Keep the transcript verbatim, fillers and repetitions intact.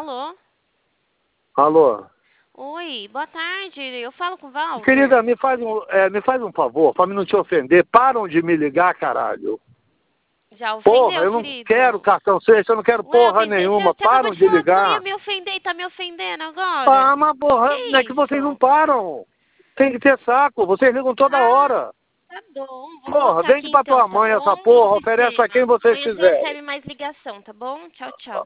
Alô? Alô? Oi, boa tarde. Eu falo com o Walter? Querida, me faz um, é, me faz um favor, pra mim não te ofender. Param de me ligar, caralho. Já ofendeu, Porra, eu não querido? quero cartão sexta, eu não quero Ué, porra ofende- nenhuma. Você acabou Param de de falar que não ia ligar. me ofender e tá me ofendendo agora? Ah, mas porra, Que é que vocês não isso? param. Tem que ter saco, vocês ligam toda Ah, hora. tá bom. Vou Porra, colocar vende aqui pra então, tua tá mãe essa bom? No porra, oferece pra quem sistema. vocês Amanhã você quiserem. recebe mais ligação, tá bom? Tchau, tchau.